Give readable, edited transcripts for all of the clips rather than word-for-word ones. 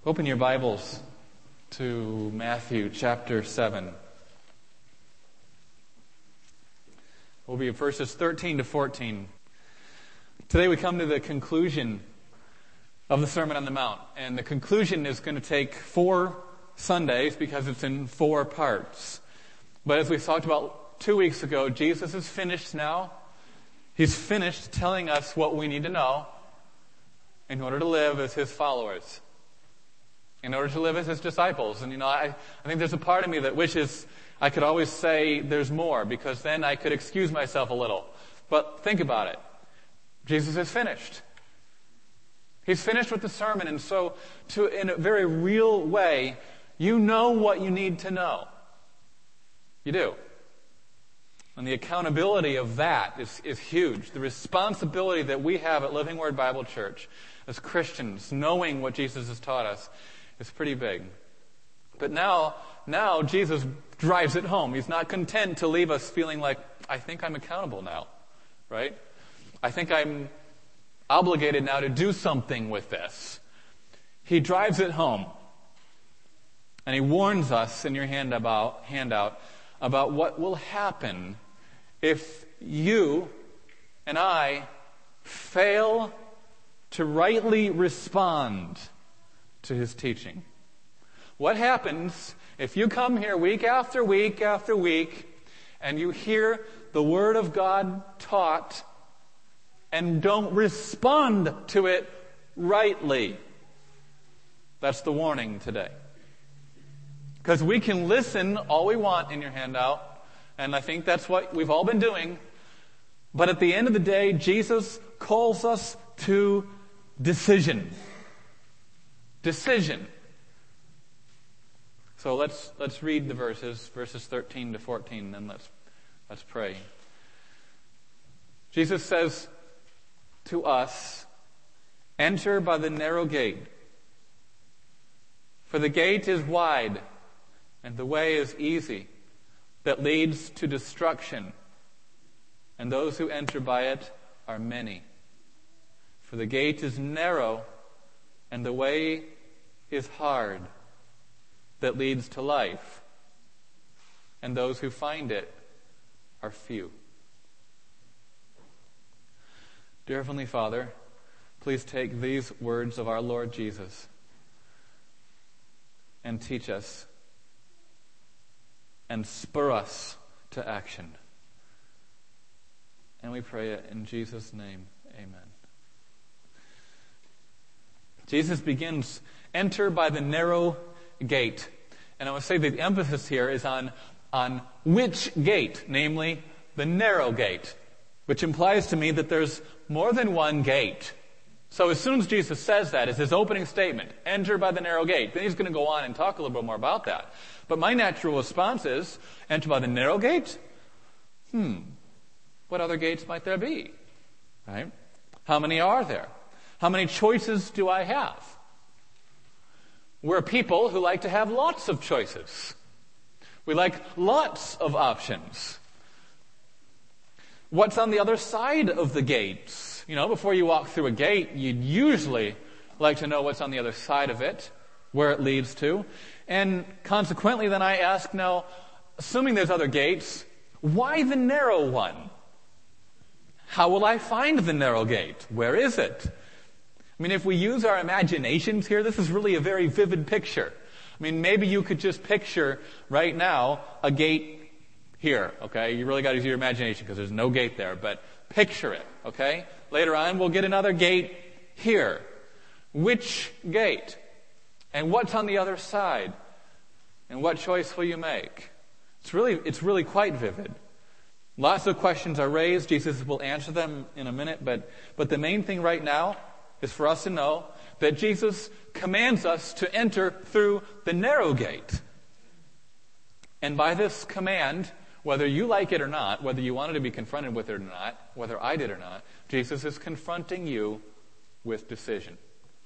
Open your Bibles to Matthew chapter 7. We'll be at verses 13 to 14. Today we come to the conclusion of the Sermon on the Mount. And the conclusion is going to take 4 Sundays because it's in 4 parts. But as we talked about 2 weeks ago, Jesus is finished now. He's finished telling us what we need to know in order to live as His followers, in order to live as His disciples. And I think there's a part of me that wishes I could always say there's more, because then I could excuse myself a little. But think about it. Jesus is finished. He's finished with the sermon, and so in a very real way, you know what you need to know. You do. And the accountability of that is huge. The responsibility that we have at Living Word Bible Church as Christians, knowing what Jesus has taught us, is pretty big. But now Jesus drives it home. He's not content to leave us feeling like, I think I'm accountable now, right? I think I'm obligated now to do something with this. He drives it home. And He warns us in your handout about what will happen if you and I fail to rightly respond to His teaching. What happens if you come here week after week after week and you hear the Word of God taught and don't respond to it rightly? That's the warning today. Because we can listen all we want in your handout, and I think that's what we've all been doing. But at the end of the day, Jesus calls us to decision. Decision. So let's read the verses 13 to 14, and let's pray. Jesus says to us, "Enter by the narrow gate, for the gate is wide, and the way is easy that leads to destruction, and those who enter by it are many. For the gate is narrow, and the way is hard that leads to life, and those who find it are few." Dear Heavenly Father, please take these words of our Lord Jesus and teach us and spur us to action. And we pray it in Jesus' name. Amen. Jesus begins, "Enter by the narrow gate." And I want to say that the emphasis here is on which gate, namely the narrow gate, which implies to me that there's more than one gate. So as soon as Jesus says that, it's his opening statement, "Enter by the narrow gate." Then he's going to go on and talk a little bit more about that. But my natural response is, "Enter by the narrow gate? What other gates might there be?" Right? How many are there? How many choices do I have? We're people who like to have lots of choices. We like lots of options. What's on the other side of the gates? Before you walk through a gate, you'd usually like to know what's on the other side of it, where it leads to. And consequently, then I ask now, assuming there's other gates, why the narrow one? How will I find the narrow gate? Where is it? If we use our imaginations here, this is really a very vivid picture. Maybe you could just picture right now a gate here, okay? You really got to use your imagination because there's no gate there, but picture it, okay? Later on, we'll get another gate here. Which gate? And what's on the other side? And what choice will you make? It's really quite vivid. Lots of questions are raised. Jesus will answer them in a minute, but the main thing right now is for us to know that Jesus commands us to enter through the narrow gate. And by this command, whether you like it or not, whether you wanted to be confronted with it or not, whether I did or not, Jesus is confronting you with decision.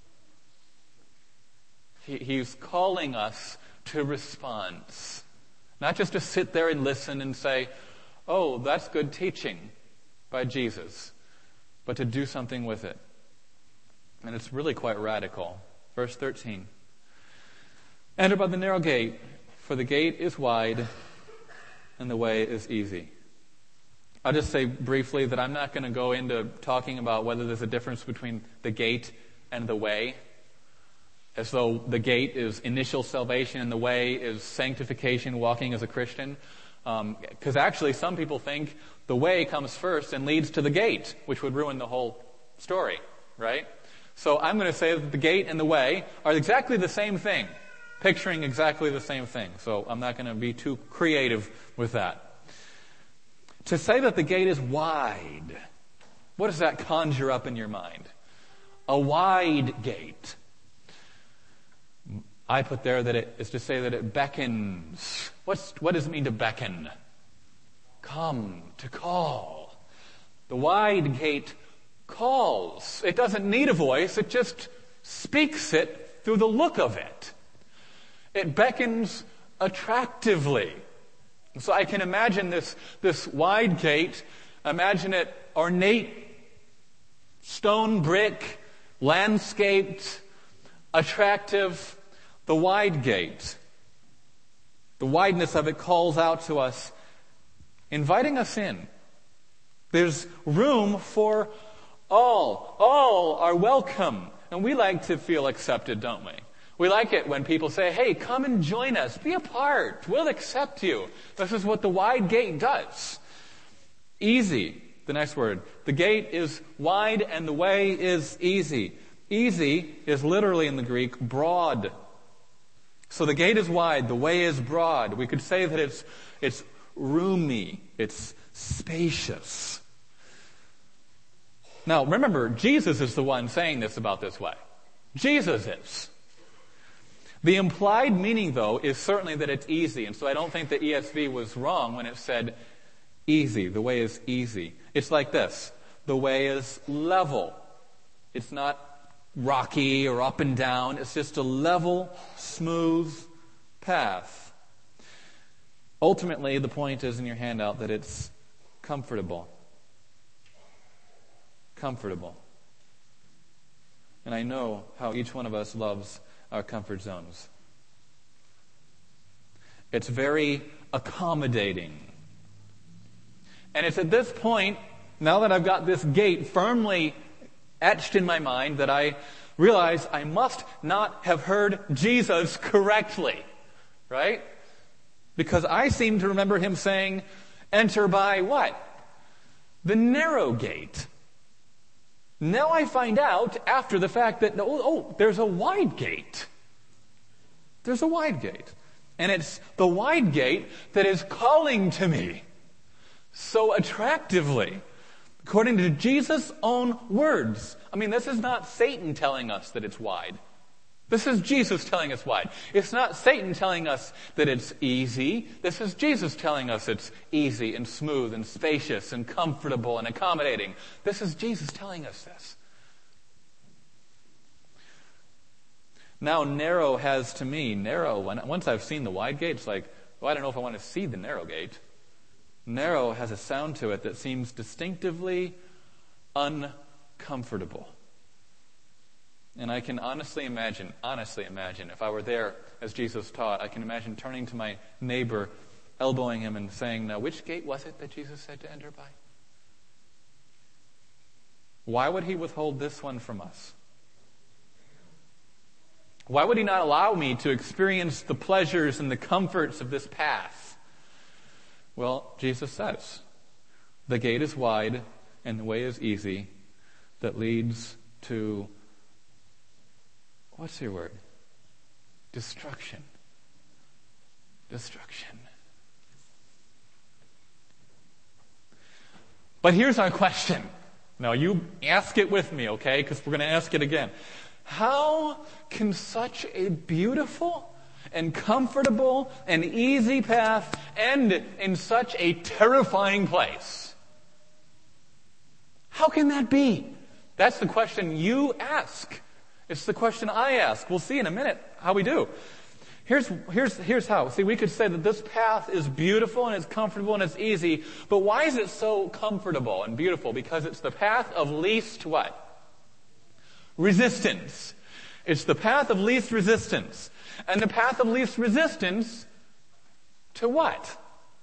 He's calling us to response. Not just to sit there and listen and say, "Oh, that's good teaching by Jesus," but to do something with it. And it's really quite radical. Verse 13. Enter by the narrow gate, for the gate is wide and the way is easy. I'll just say briefly that I'm not going to go into talking about whether there's a difference between the gate and the way, as though the gate is initial salvation and the way is sanctification, walking as a Christian. Because actually some people think the way comes first and leads to the gate, which would ruin the whole story, right? So I'm going to say that the gate and the way are exactly the same thing, picturing exactly the same thing. So I'm not going to be too creative with that. To say that the gate is wide, what does that conjure up in your mind? A wide gate. I put there that it is to say that it beckons. What does it mean to beckon? Come, to call. The wide gate calls. It doesn't need a voice, it just speaks it through the look of it. It beckons attractively. So I can imagine this wide gate, imagine it ornate, stone brick, landscaped, attractive. The wide gate, the wideness of it calls out to us, inviting us in. There's room for all. All are welcome. And we like to feel accepted, don't we? We like it when people say, hey, come and join us. Be a part. We'll accept you. This is what the wide gate does. Easy, the next word. The gate is wide and the way is easy. Easy is literally in the Greek broad. So the gate is wide, the way is broad. We could say that it's roomy, it's spacious. Now remember, Jesus is the one saying this about this way. Jesus is. The implied meaning, though, is certainly that it's easy. And so I don't think the ESV was wrong when it said easy. The way is easy. It's like this. The way is level. It's not rocky or up and down. It's just a level, smooth path. Ultimately, the point is in your handout that it's comfortable. Comfortable. And I know how each one of us loves our comfort zones. It's very accommodating. And it's at this point, now that I've got this gate firmly etched in my mind, that I realize I must not have heard Jesus correctly. Right? Because I seem to remember him saying, enter by what? The narrow gate. Now I find out after the fact that, there's a wide gate. There's a wide gate. And it's the wide gate that is calling to me so attractively, according to Jesus' own words. I mean, this is not Satan telling us that it's wide. This is Jesus telling us wide. It's not Satan telling us that it's easy. This is Jesus telling us it's easy and smooth and spacious and comfortable and accommodating. This is Jesus telling us this. Now, narrow has to me, once I've seen the wide gate, it's like, I don't know if I want to see the narrow gate. Narrow has a sound to it that seems distinctively uncomfortable. And I can honestly imagine, if I were there as Jesus taught, I can imagine turning to my neighbor, elbowing him and saying, now, which gate was it that Jesus said to enter by? Why would he withhold this one from us? Why would he not allow me to experience the pleasures and the comforts of this path? Well, Jesus says, the gate is wide and the way is easy that leads to, what's your word? Destruction. Destruction. But here's our question. Now you ask it with me, okay? Because we're going to ask it again. How can such a beautiful and comfortable and easy path end in such a terrifying place? How can that be? That's the question you ask. It's the question I ask. We'll see in a minute how we do. Here's how. See, we could say that this path is beautiful and it's comfortable and it's easy, but why is it so comfortable and beautiful? Because it's the path of least what? Resistance. It's the path of least resistance. And the path of least resistance to what?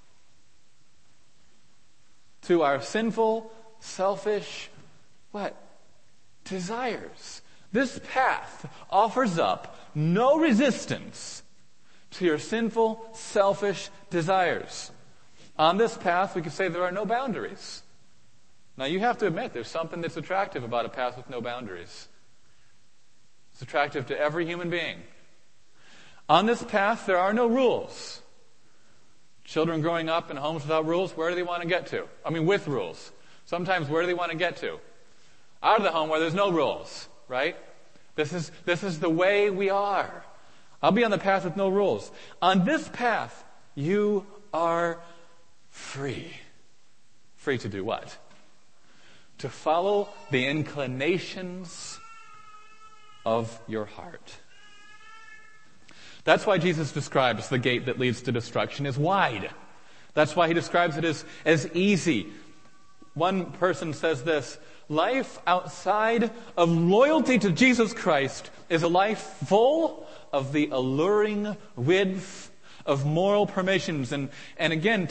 To our sinful, selfish, what? Desires. This path offers up no resistance to your sinful, selfish desires. On this path, we could say there are no boundaries. Now, you have to admit there's something that's attractive about a path with no boundaries. It's attractive to every human being. On this path, there are no rules. Children growing up in homes without rules, where do they want to get to? I mean, with rules. Sometimes, where do they want to get to? Out of the home where there's no rules, right? This is the way we are. I'll be on the path with no rules. On this path, you are free. Free to do what? To follow the inclinations of your heart. That's why Jesus describes the gate that leads to destruction as wide. That's why he describes it as easy. One person says this: life outside of loyalty to Jesus Christ is a life full of the alluring width of moral permissions. And again,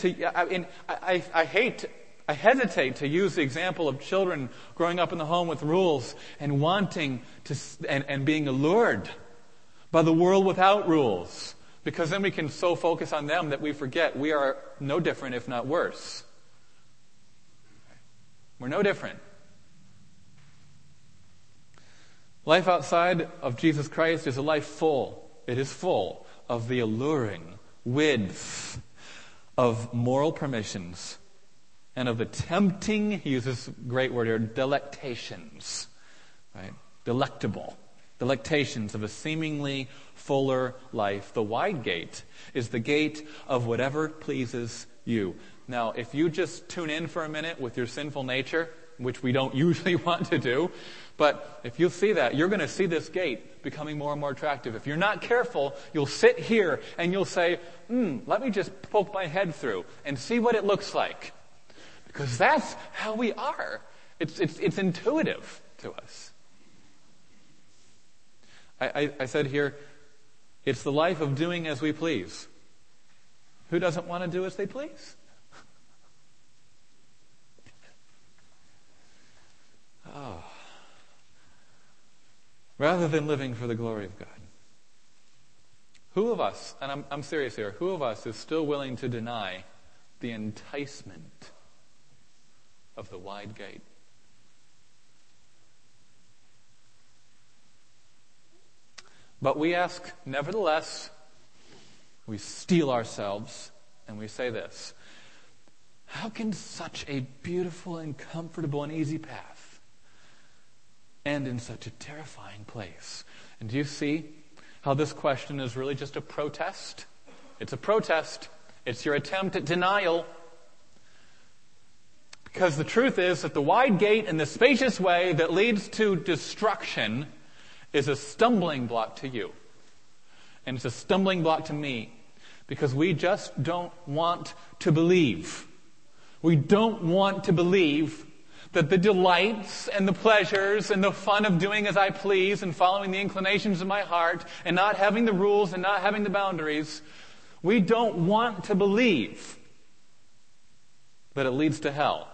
I hesitate to use the example of children growing up in the home with rules and wanting to and being allured by the world without rules, because then we can so focus on them that we forget we are no different, if not worse. We're no different. Life outside of Jesus Christ is a life full. It is full of the alluring width of moral permissions and of the tempting, he uses a great word here, delectations, right? Delectations of a seemingly fuller life. The wide gate is the gate of whatever pleases you. Now, if you just tune in for a minute with your sinful nature, which we don't usually want to do, but if you see that, you're going to see this gate becoming more and more attractive. If you're not careful, you'll sit here and you'll say, let me just poke my head through and see what it looks like. Because that's how we are. It's intuitive to us. I said here, it's the life of doing as we please. Who doesn't want to do as they please? Oh. Rather than living for the glory of God. Who of us, and I'm serious here, who of us is still willing to deny the enticement of the wide gate? But we ask, nevertheless, we steel ourselves and we say this: how can such a beautiful and comfortable and easy path end in such a terrifying place? And do you see how this question is really just a protest? It's a protest. It's your attempt at denial. Because the truth is that the wide gate and the spacious way that leads to destruction is a stumbling block to you. And it's a stumbling block to me. Because we just don't want to believe. We don't want to believe that the delights and the pleasures and the fun of doing as I please and following the inclinations of my heart and not having the rules and not having the boundaries, we don't want to believe that it leads to hell.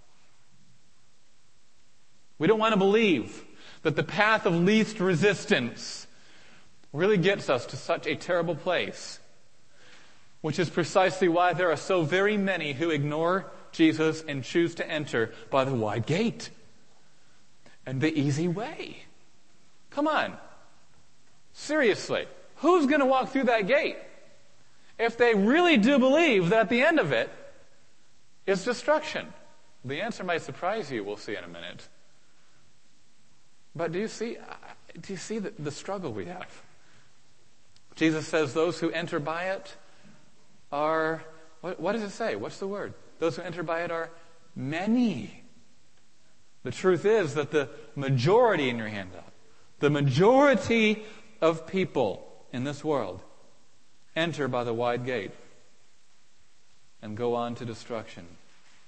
We don't want to believe that the path of least resistance really gets us to such a terrible place, which is precisely why there are so very many who ignore Jesus and choose to enter by the wide gate and the easy way. Come on. Seriously. Who's going to walk through that gate if they really do believe that at the end of it is destruction? The answer might surprise you. We'll see in a minute. But do you see the struggle we have? Jesus says those who enter by it are, what does it say? What's the word? Those who enter by it are many. The truth is that the majority, in your handout, the majority of people in this world enter by the wide gate and go on to destruction.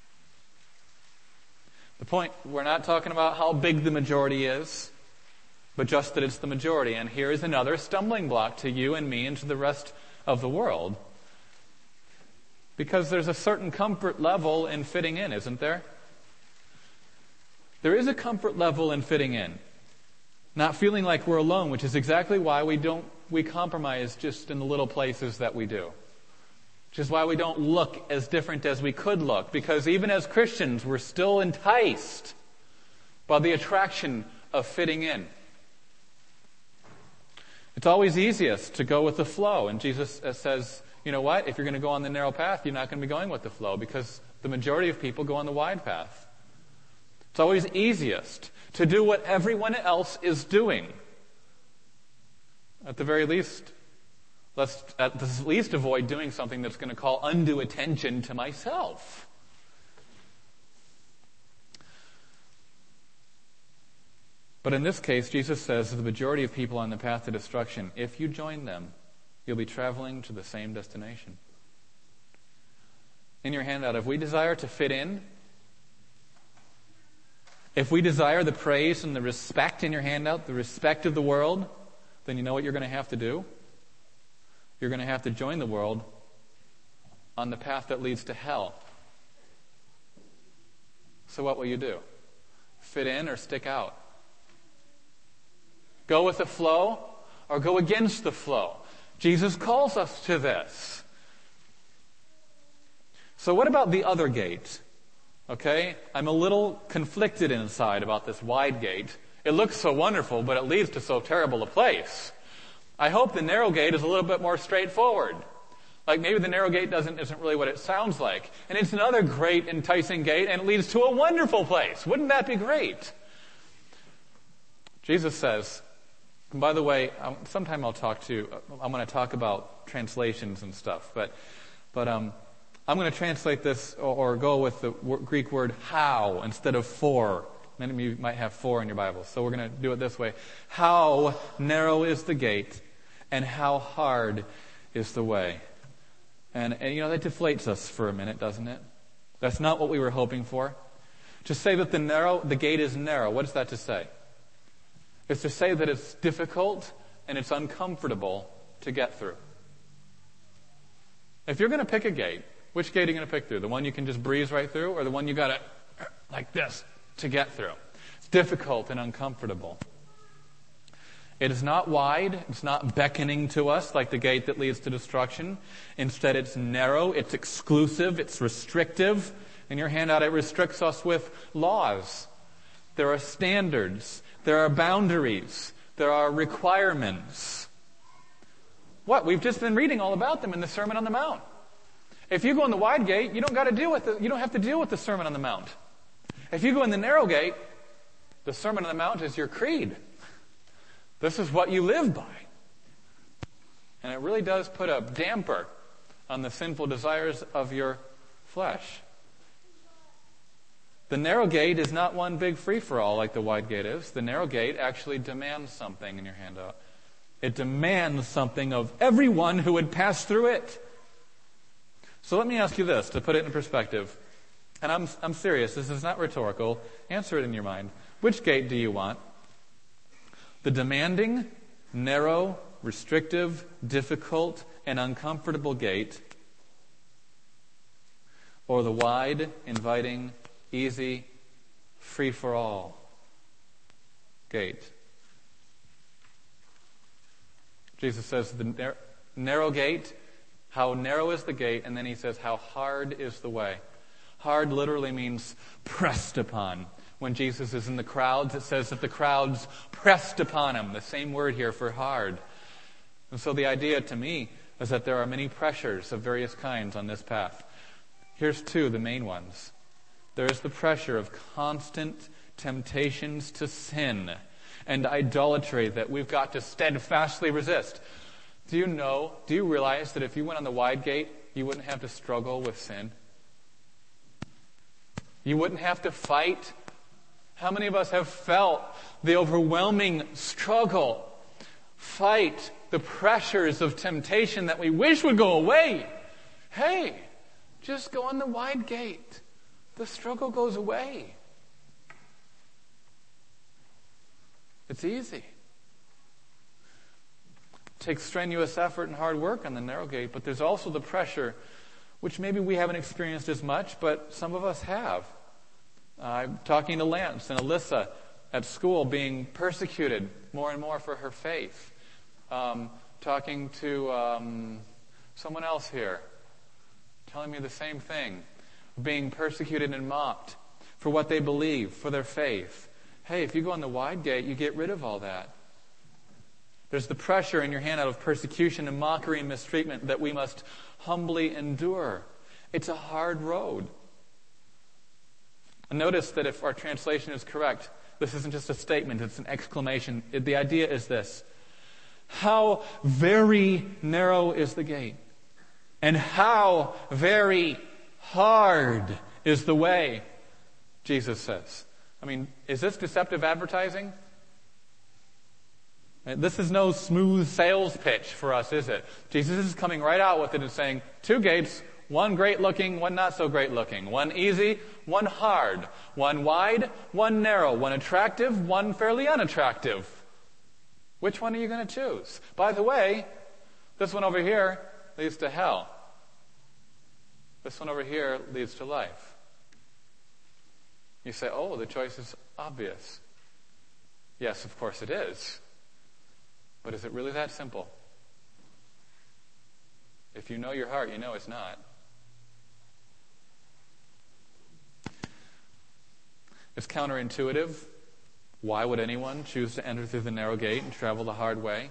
The point, we're not talking about how big the majority is. but just that it's the majority. And here is another stumbling block to you and me and to the rest of the world. Because there's a certain comfort level in fitting in, isn't there? There is a comfort level in fitting in. Not feeling like we're alone, which is exactly why we compromise just in the little places that we do. Which is why we don't look as different as we could look. Because even as Christians, we're still enticed by the attraction of fitting in. It's always easiest to go with the flow. And Jesus says, you know what? If you're going to go on the narrow path, you're not going to be going with the flow because the majority of people go on the wide path. It's always easiest to do what everyone else is doing. At the very least, let's at the least avoid doing something that's going to call undue attention to myself. But in this case, Jesus says to the majority of people on the path to destruction, if you join them, you'll be traveling to the same destination. In your handout, if we desire to fit in, if we desire the praise and the respect in your handout, the respect of the world, then you know what you're going to have to do? You're going to have to join the world on the path that leads to hell. So what will you do? Fit in or stick out? Go with the flow or go against the flow? Jesus calls us to this. So what about the other gate? Okay, I'm a little conflicted inside about this wide gate. It looks so wonderful, but it leads to so terrible a place. I hope the narrow gate is a little bit more straightforward. Like maybe the narrow gate isn't really what it sounds like. And it's another great, enticing gate, and it leads to a wonderful place. Wouldn't that be great? Jesus says, and by the way, sometime I'm going to talk about translations and stuff, but I'm going to translate this or go with the Greek word how instead of for. Many of you might have for in your Bible, so we're going to do it this way. How narrow is the gate, and how hard is the way. And you know, that deflates us for a minute, doesn't it? That's not what we were hoping for. To say that the gate is narrow, what is that to say? It's to say that it's difficult and it's uncomfortable to get through. If you're going to pick a gate, which gate are you going to pick through? The one you can just breeze right through, or the one you got to like this to get through? It's difficult and uncomfortable. It is not wide. It's not beckoning to us like the gate that leads to destruction. Instead, it's narrow. It's exclusive. It's restrictive. In your handout, it restricts us with laws. There are standards. There are boundaries. There are requirements. What? We've just been reading all about them in the Sermon on the Mount. If you go in the wide gate, you don't have to deal with the Sermon on the Mount. If you go in the narrow gate, the Sermon on the Mount is your creed. This is what you live by. And it really does put a damper on the sinful desires of your flesh. The narrow gate is not one big free-for-all like the wide gate is. The narrow gate actually demands something in your handout. It demands something of everyone who would pass through it. So let me ask you this, to put it in perspective. And I'm serious, this is not rhetorical. Answer it in your mind. Which gate do you want? The demanding, narrow, restrictive, difficult, and uncomfortable gate, or the wide, inviting, easy, free-for-all gate? Jesus says the narrow gate, how narrow is the gate, and then he says how hard is the way. Hard literally means pressed upon. When Jesus is in the crowds, it says that the crowds pressed upon him. The same word here for hard. And so the idea to me is that there are many pressures of various kinds on this path. Here's two, the main ones. There is the pressure of constant temptations to sin and idolatry that we've got to steadfastly resist. Do you realize that if you went on the wide gate, you wouldn't have to struggle with sin? You wouldn't have to fight. How many of us have felt the overwhelming struggle, fight, the pressures of temptation that we wish would go away? Hey, just go on the wide gate. The struggle goes away. It's easy. takes strenuous effort and hard work on the narrow gate, but there's also the pressure, which maybe we haven't experienced as much, but some of us have. I'm talking to Lance and Alyssa at school, being persecuted more and more for her faith. Talking to someone else here, telling me the same thing, being persecuted and mocked for what they believe, for their faith. Hey, if you go on the wide gate, you get rid of all that. There's the pressure in your handout of persecution and mockery and mistreatment that we must humbly endure. It's a hard road. And notice that if our translation is correct, this isn't just a statement, it's an exclamation. The idea is this: how very narrow is the gate, and how very hard is the way, Jesus says. I mean, is this deceptive advertising? This is no smooth sales pitch for us, is it? Jesus is coming right out with it and saying, 2 gates, one great looking, one not so great looking, one easy, one hard, one wide, one narrow, one attractive, one fairly unattractive. Which one are you going to choose? By the way, this one over here leads to hell. This one over here leads to life. You say, oh, the choice is obvious. Yes, of course it is. But is it really that simple? If you know your heart, you know it's not. It's counterintuitive. Why would anyone choose to enter through the narrow gate and travel the hard way?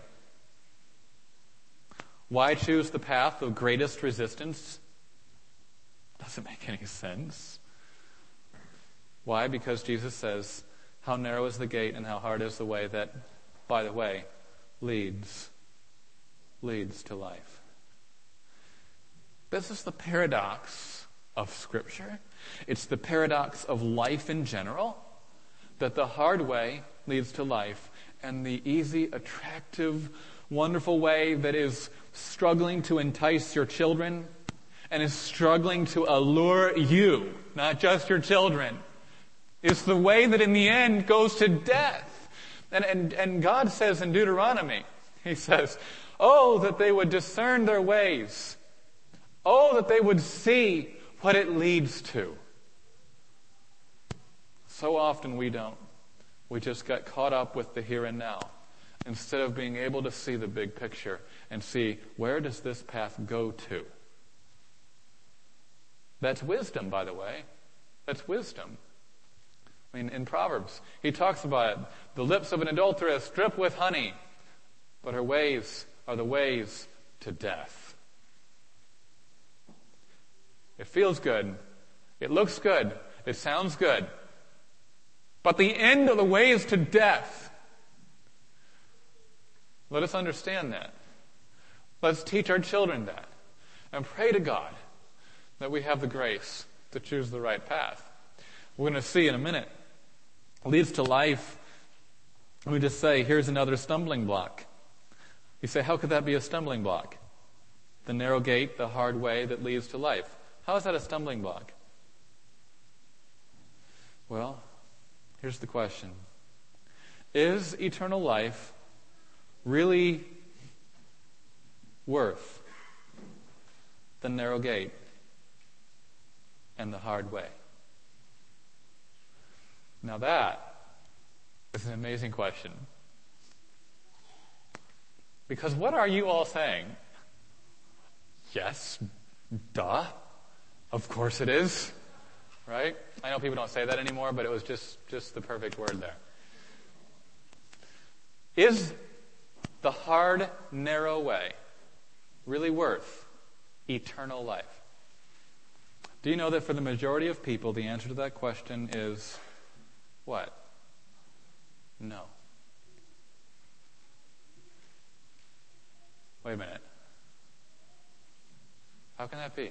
Why choose the path of greatest resistance? Doesn't make any sense. Why? Because Jesus says, how narrow is the gate and how hard is the way that, by the way, leads to life. This is the paradox of Scripture. It's the paradox of life in general, that the hard way leads to life, and the easy, attractive, wonderful way that is struggling to entice your children and is struggling to allure you, not just your children, is the way that in the end goes to death. And God says in Deuteronomy, He says, oh, that they would discern their ways. Oh, that they would see what it leads to. So often we don't. We just get caught up with the here and now, instead of being able to see the big picture and see, where does this path go to? That's wisdom, by the way. That's wisdom. I mean, in Proverbs, he talks about it. The lips of an adulteress drip with honey, but her ways are the ways to death. It feels good. It looks good. It sounds good. But the end of the way is to death. Let us understand that. Let's teach our children that. And pray to God that we have the grace to choose the right path. We're going to see in a minute. Leads to life. We just say, here's another stumbling block. You say, how could that be a stumbling block? The narrow gate, the hard way that leads to life. How is that a stumbling block? Well, here's the question. Is eternal life really worth the narrow gate and the hard way? Now that is an amazing question. Because what are you all saying? Yes, duh. Of course it is. Right? I know people don't say that anymore, but it was just the perfect word there. Is the hard, narrow way really worth eternal life? Do you know that for the majority of people, the answer to that question is what? No. Wait a minute. How can that be?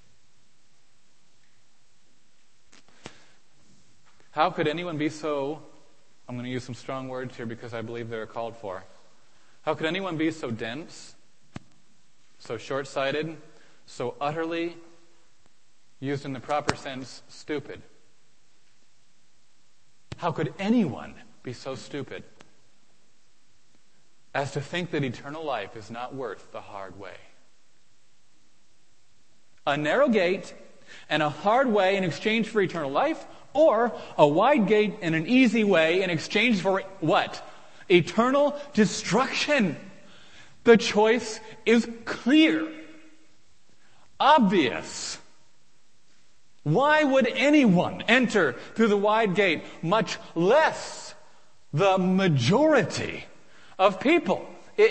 How could anyone be so, I'm going to use some strong words here because I believe they're called for. How could anyone be so dense, so short-sighted, so utterly, used in the proper sense, stupid? How could anyone be so stupid as to think that eternal life is not worth the hard way. A narrow gate and a hard way in exchange for eternal life, or a wide gate and an easy way in exchange for what? Eternal destruction. The choice is clear, obvious. Why would anyone enter through the wide gate, much less the majority of people?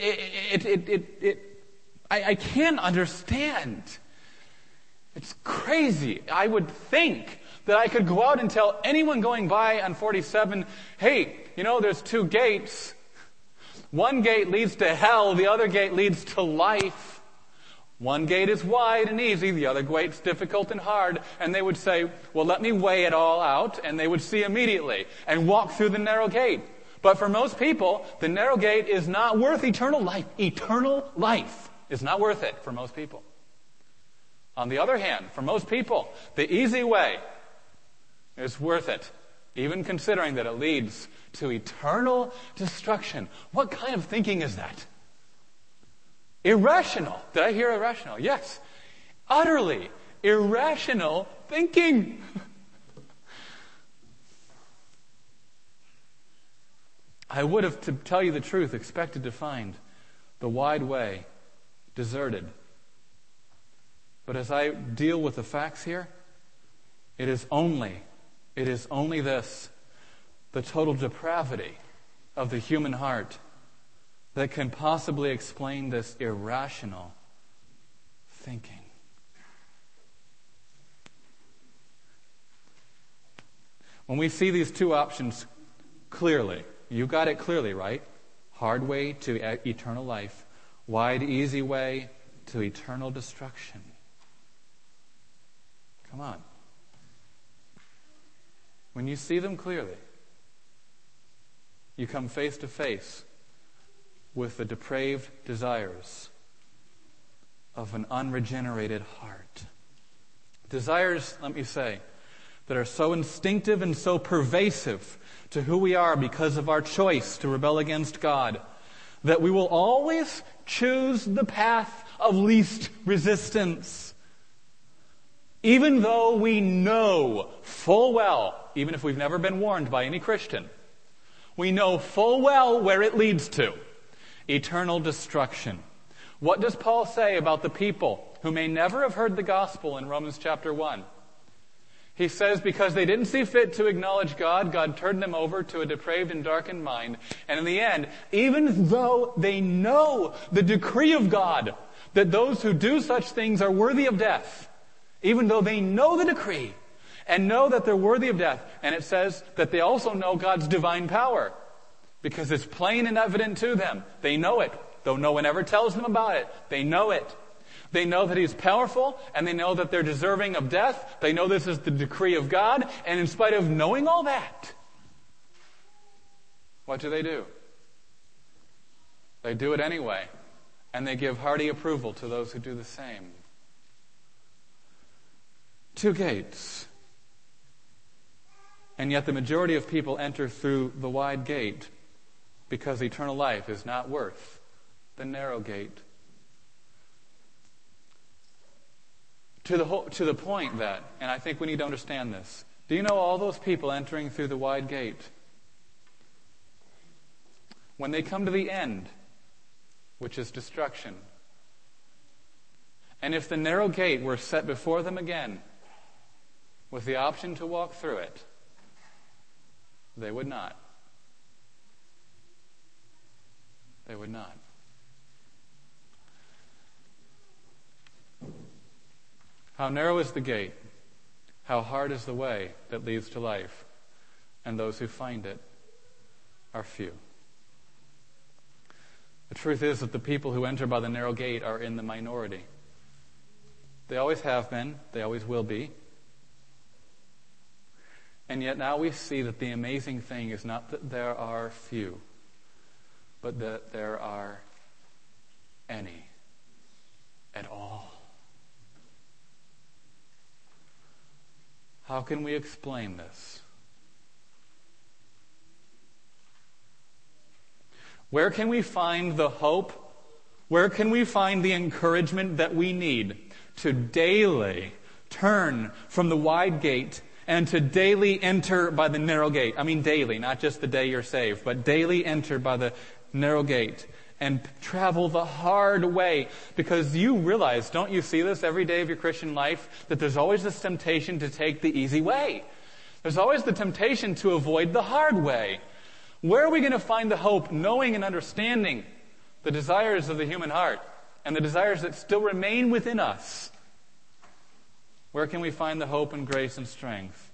I can't understand. It's crazy. I would think that I could go out and tell anyone going by on 47, hey, there's two gates. One gate leads to hell, the other gate leads to life. One gate is wide and easy, the other gate's difficult and hard. And they would say, well, let me weigh it all out, and they would see immediately and walk through the narrow gate. But for most people, the narrow gate is not worth eternal life. Eternal life is not worth it for most people. On the other hand, for most people, the easy way is worth it, even considering that it leads to eternal destruction. What kind of thinking is that? Irrational. Did I hear irrational? Yes. Utterly irrational thinking. I would have, to tell you the truth, expected to find the wide way deserted. But as I deal with the facts here, it is only this, the total depravity of the human heart, that can possibly explain this irrational thinking. When we see these two options clearly, you got it clearly, right? Hard way to eternal life, wide, easy way to eternal destruction. Come on. When you see them clearly, you come face to face with the depraved desires of an unregenerated heart. Desires, let me say, that are so instinctive and so pervasive to who we are because of our choice to rebel against God, that we will always choose the path of least resistance. Even though we know full well, even if we've never been warned by any Christian, we know full well where it leads to. Eternal destruction. What does Paul say about the people who may never have heard the gospel in Romans chapter 1? He says, because they didn't see fit to acknowledge God, God turned them over to a depraved and darkened mind. And in the end, even though they know the decree of God, that those who do such things are worthy of death, even though they know the decree and know that they're worthy of death, and it says that they also know God's divine power, because it's plain and evident to them. They know it, though no one ever tells them about it. They know it. They know that He's powerful, and they know that they're deserving of death. They know this is the decree of God, and in spite of knowing all that, what do? They do it anyway, and they give hearty approval to those who do the same. Two gates. And yet the majority of people enter through the wide gate because eternal life is not worth the narrow gate. To the point that, and I think we need to understand this, do you know all those people entering through the wide gate, when they come to the end, which is destruction, and if the narrow gate were set before them again, with the option to walk through it, they would not. They would not. How narrow is the gate, how hard is the way that leads to life, and those who find it are few. The truth is that the people who enter by the narrow gate are in the minority. They always have been, they always will be. And yet now we see that the amazing thing is not that there are few, but that there are any at all. How can we explain this? Where can we find the hope? Where can we find the encouragement that we need to daily turn from the wide gate and to daily enter by the narrow gate? I mean daily, not just the day you're saved, but daily enter by the narrow gate and travel the hard way. Because you realize, don't you see this every day of your Christian life, that there's always this temptation to take the easy way. There's always the temptation to avoid the hard way. Where are we going to find the hope, knowing and understanding the desires of the human heart and the desires that still remain within us? Where can we find the hope and grace and strength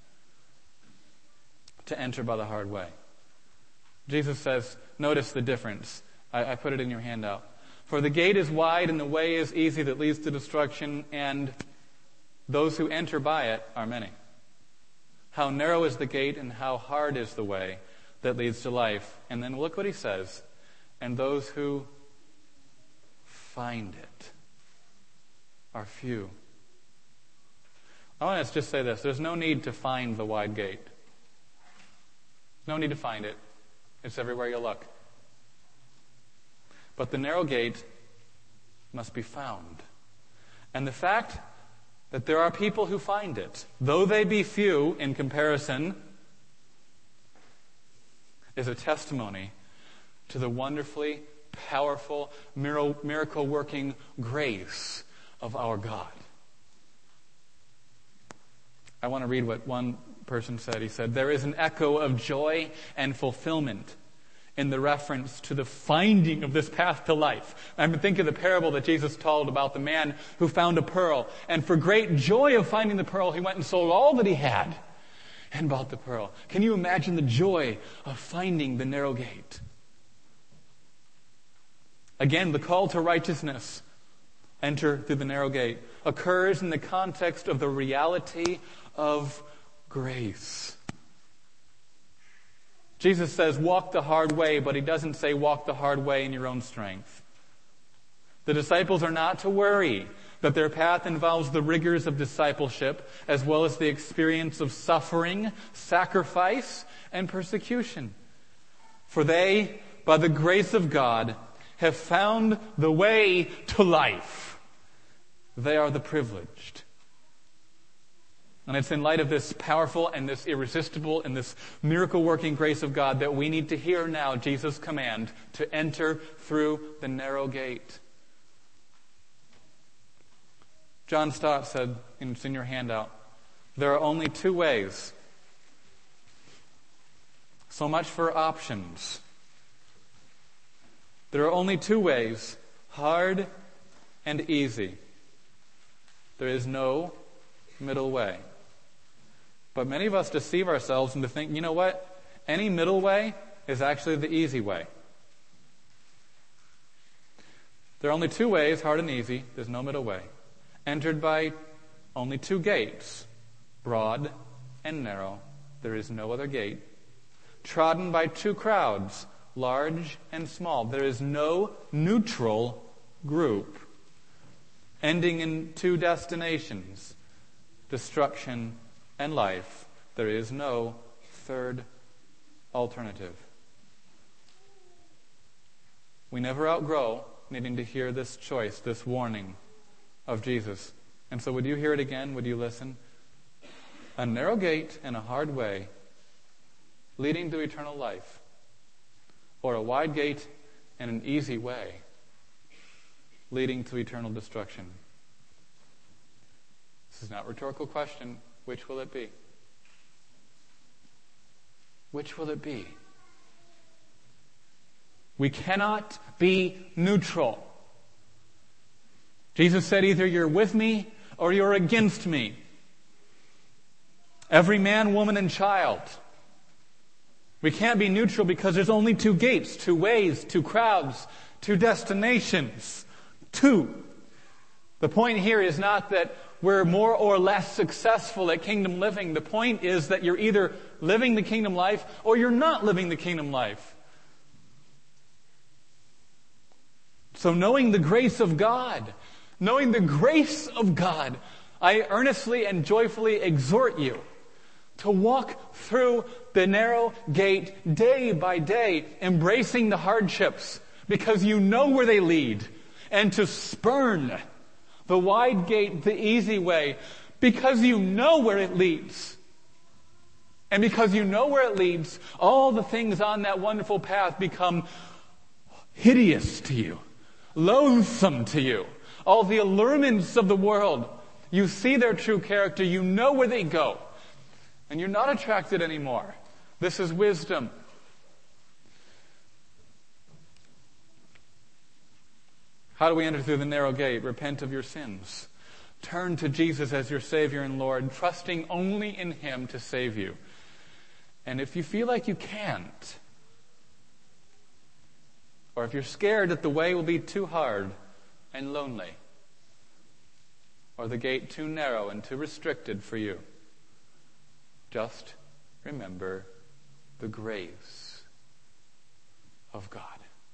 to enter by the hard way? Jesus says, notice the difference. I put it in your handout. For the gate is wide and the way is easy that leads to destruction, and those who enter by it are many. How narrow is the gate and how hard is the way that leads to life. And then look what he says. And those who find it are few. I want to just say this. There's no need to find the wide gate. No need to find it. It's everywhere you look. But the narrow gate must be found. And the fact that there are people who find it, though they be few in comparison, is a testimony to the wonderfully powerful, miracle-working grace of our God. I want to read what one person said. He said, there is an echo of joy and fulfillment in the reference to the finding of this path to life. I'm thinking of the parable that Jesus told about the man who found a pearl. And for great joy of finding the pearl, he went and sold all that he had and bought the pearl. Can you imagine the joy of finding the narrow gate? Again, the call to righteousness, enter through the narrow gate, occurs in the context of the reality of grace. Jesus says, walk the hard way, but he doesn't say walk the hard way in your own strength. The disciples are not to worry that their path involves the rigors of discipleship, as well as the experience of suffering, sacrifice, and persecution. For they, by the grace of God, have found the way to life. They are the privileged. And it's in light of this powerful and this irresistible and this miracle-working grace of God that we need to hear now Jesus' command to enter through the narrow gate. John Stott said, and it's in your handout, there are only two ways. So much for options. There are only two ways, hard and easy. There is no middle way. But many of us deceive ourselves into thinking, you know what? Any middle way is actually the easy way. There are only two ways, hard and easy. There's no middle way. Entered by only two gates, broad and narrow. There is no other gate. Trodden by two crowds, large and small. There is no neutral group. Ending in two destinations, destruction and life. There is no third alternative. We never outgrow needing to hear this choice, this warning of Jesus. And so would you hear it again? Would you listen? A narrow gate and a hard way leading to eternal life, or a wide gate and an easy way leading to eternal destruction. This is not a rhetorical question. Which will it be? Which will it be? We cannot be neutral. Jesus said either you're with me or you're against me. Every man, woman, and child. We can't be neutral because there's only two gates, two ways, two crowds, two destinations. Two. The point here is not that we're more or less successful at kingdom living. The point is that you're either living the kingdom life or you're not living the kingdom life. So knowing the grace of God, I earnestly and joyfully exhort you To walk through the narrow gate day by day, embracing the hardships because you know where they lead. And to spurn the wide gate, the easy way, because you know where it leads. And because you know where it leads, all the things on that wonderful path become hideous to you, loathsome to you. All the allurements of the world, you see their true character, you know where they go, and you're not attracted anymore. This is wisdom. How do we enter through the narrow gate? Repent of your sins. Turn to Jesus as your Savior and Lord, trusting only in Him to save you. And if you feel like you can't, or if you're scared that the way will be too hard and lonely, or the gate too narrow and too restricted for you, just remember the grace of God.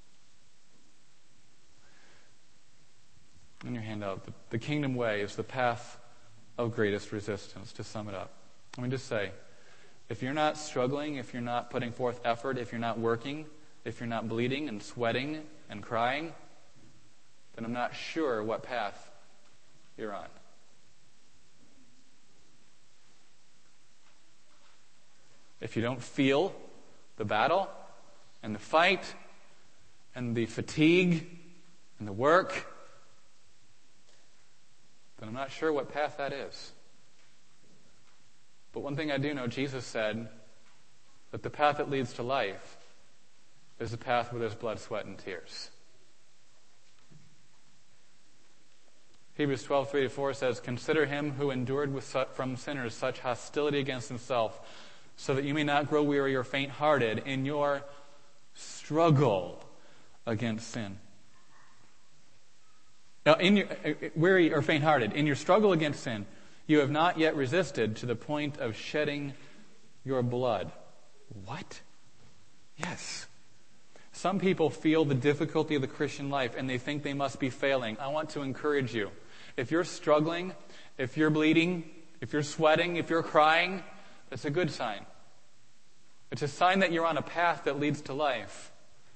In your handout, the kingdom way is the path of greatest resistance, to sum it up. Let me just say, if you're not struggling, if you're not putting forth effort, if you're not working, if you're not bleeding and sweating and crying, then I'm not sure what path you're on. If you don't feel the battle and the fight and the fatigue and the work, then I'm not sure what path that is. But one thing I do know, Jesus said that the path that leads to life is the path where there's blood, sweat, and tears. Hebrews 12:3-4 says, "Consider him who endured from sinners such hostility against himself, so that you may not grow weary or faint-hearted in your struggle against sin." Now, weary or faint-hearted, in your struggle against sin, you have not yet resisted to the point of shedding your blood. What? Yes. Some people feel the difficulty of the Christian life and they think they must be failing. I want to encourage you. If you're struggling, if you're bleeding, if you're sweating, if you're crying, that's a good sign. It's a sign that you're on a path that leads to life.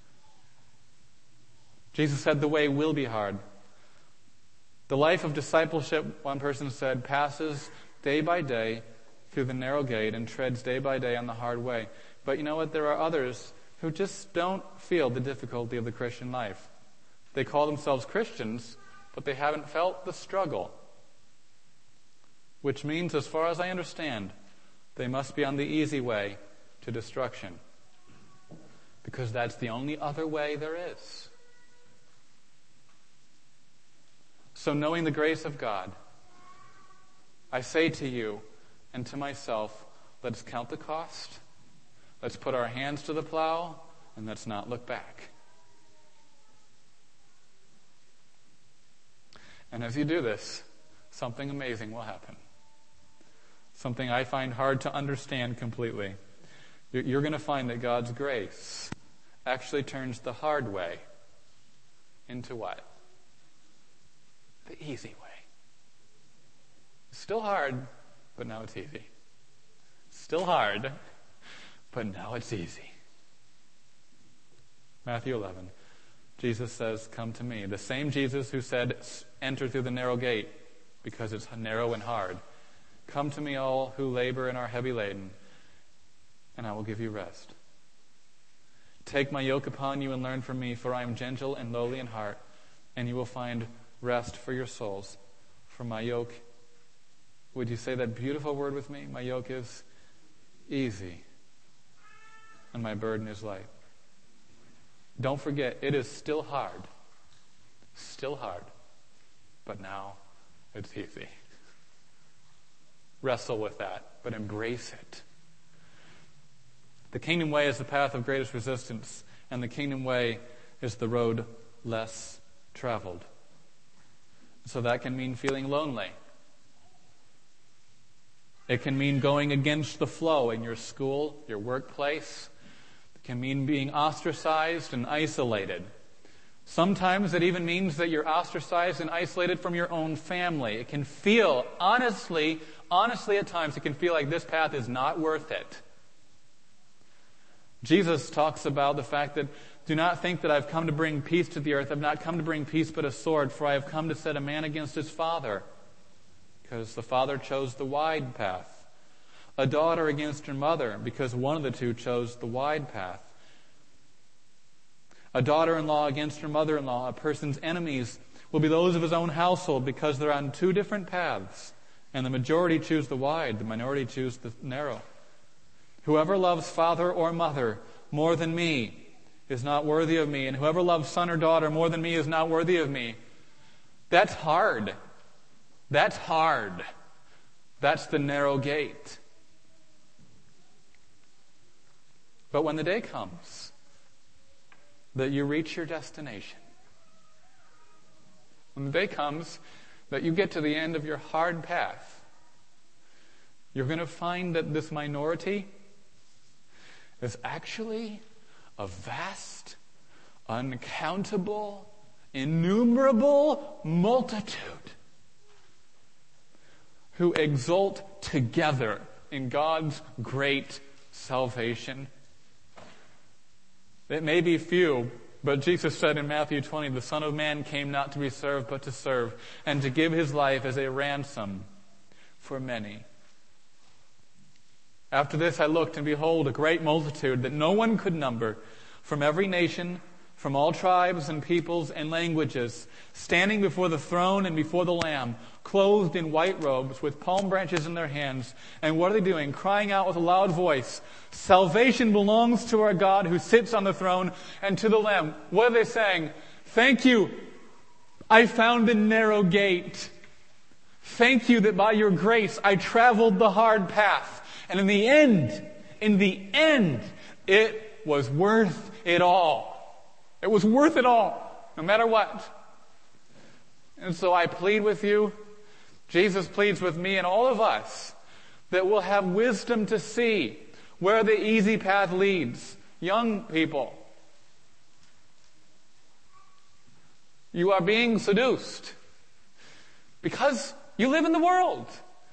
Jesus said the way will be hard. The life of discipleship, one person said, passes day by day through the narrow gate and treads day by day on the hard way. But you know what? There are others who just don't feel the difficulty of the Christian life. They call themselves Christians, but they haven't felt the struggle. Which means, as far as I understand, they must be on the easy way to destruction. Because that's the only other way there is. So knowing the grace of God, I say to you and to myself, let's count the cost, let's put our hands to the plow, and let's not look back. And as you do this, something amazing will happen. Something I find hard to understand completely. You're going to find that God's grace actually turns the hard way into what? The easy way. It's still hard, but now it's easy. Still hard, but now it's easy. Matthew 11. Jesus says, "Come to me." The same Jesus who said, "Enter through the narrow gate," because it's narrow and hard. "Come to me, all who labor and are heavy laden, and I will give you rest. Take my yoke upon you and learn from me, for I am gentle and lowly in heart, and you will find rest for your souls. For my yoke," would you say that beautiful word with me? "My yoke is easy, and my burden is light." Don't forget, it is still hard, but now it's easy. Wrestle with that, but embrace it. The kingdom way is the path of greatest resistance, and the kingdom way is the road less traveled. So that can mean feeling lonely. It can mean going against the flow in your school, your workplace. It can mean being ostracized and isolated. Sometimes it even means that you're ostracized and isolated from your own family. It can feel, honestly at times, it can feel like this path is not worth it. Jesus talks about the fact that, do not think that I've come to bring peace to the earth. I've not come to bring peace but a sword, for I have come to set a man against his father. Because the father chose the wide path. A daughter against her mother, because one of the two chose the wide path. A daughter-in-law against her mother-in-law. A person's enemies will be those of his own household, because they're on two different paths. And the majority choose the wide, the minority choose the narrow. Whoever loves father or mother more than me is not worthy of me, and whoever loves son or daughter more than me is not worthy of me. That's hard. That's hard. That's the narrow gate. But when the day comes that you reach your destination, when the day comes that you get to the end of your hard path, you're going to find that this minority is actually a vast, uncountable, innumerable multitude who exult together in God's great salvation. It may be few, but Jesus said in Matthew 20, the Son of Man came not to be served, but to serve, and to give his life as a ransom for many. After this I looked, and behold, a great multitude that no one could number, from every nation, from all tribes and peoples and languages, standing before the throne and before the Lamb, clothed in white robes, with palm branches in their hands. And what are they doing? Crying out with a loud voice, salvation belongs to our God who sits on the throne and to the Lamb. What are they saying? Thank you, I found the narrow gate. Thank you that by your grace I traveled the hard path. And in the end, it was worth it all. It was worth it all, no matter what. And so I plead with you, Jesus pleads with me and all of us, that we'll have wisdom to see where the easy path leads. Young people, you are being seduced because you live in the world.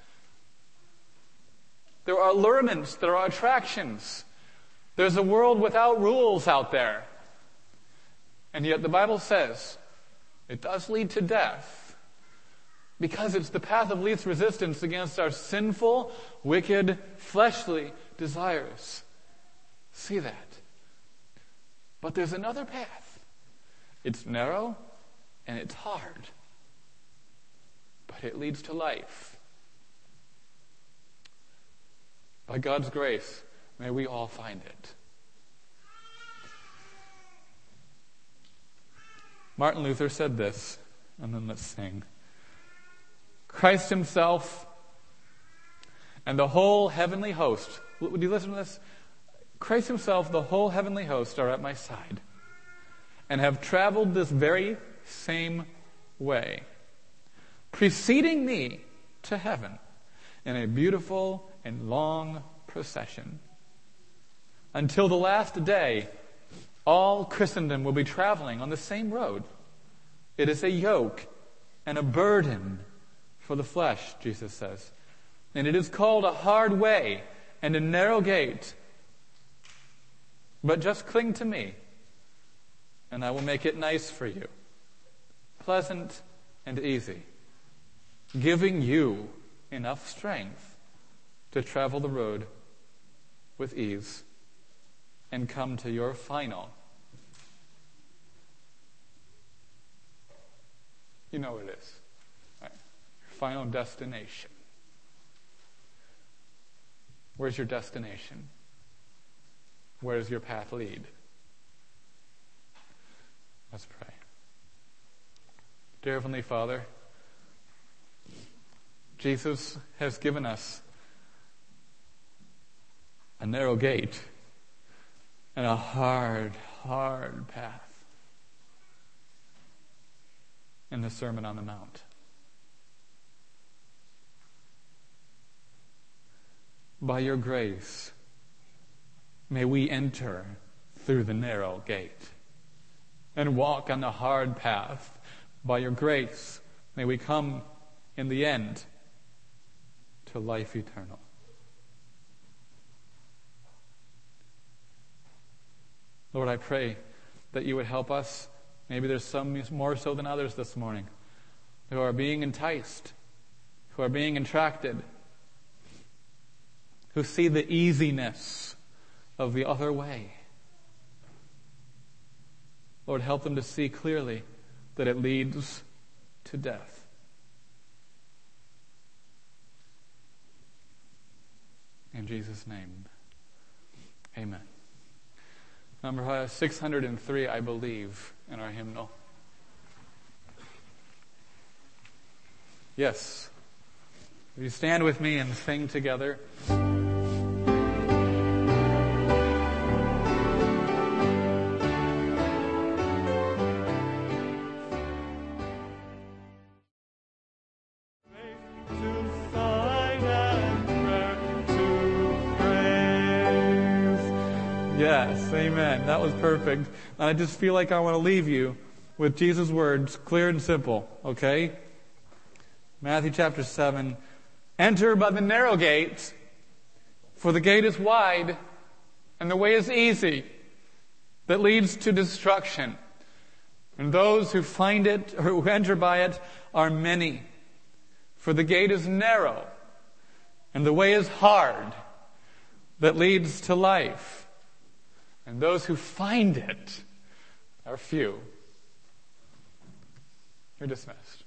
There are allurements, there are attractions. There's a world without rules out there. And yet the Bible says it does lead to death because it's the path of least resistance against our sinful, wicked, fleshly desires. See that. But there's another path. It's narrow and it's hard, but it leads to life. By God's grace, may we all find it. Martin Luther said this, and then let's sing. Christ himself and the whole heavenly host, would you listen to this? Christ himself, the whole heavenly host are at my side and have traveled this very same way, preceding me to heaven in a beautiful and long procession. Until the last day, all Christendom will be traveling on the same road. It is a yoke and a burden for the flesh, Jesus says. And it is called a hard way and a narrow gate. But just cling to me, and I will make it nice for you, pleasant and easy, giving you enough strength to travel the road with ease and come to your final. You know what it is, right? Your final destination. Where's your destination? Where does your path lead? Let's pray. Dear Heavenly Father, Jesus has given us a narrow gate and a hard, hard path in the Sermon on the Mount. By your grace, may we enter through the narrow gate and walk on the hard path. By your grace, may we come in the end to life eternal. Lord, I pray that you would help us. Maybe there's some more so than others this morning who are being enticed, who are being attracted, who see the easiness of the other way. Lord, help them to see clearly that it leads to death. In Jesus' name, amen. Number 603, I believe, in our hymnal. Yes. Will you stand with me and sing together? Yes, amen. That was perfect. And I just feel like I want to leave you with Jesus' words, clear and simple, okay? Matthew chapter 7. Enter by the narrow gate, for the gate is wide, and the way is easy, that leads to destruction. And those who find it, or who enter by it, are many. For the gate is narrow, and the way is hard, that leads to life. And those who find it are few. You're dismissed.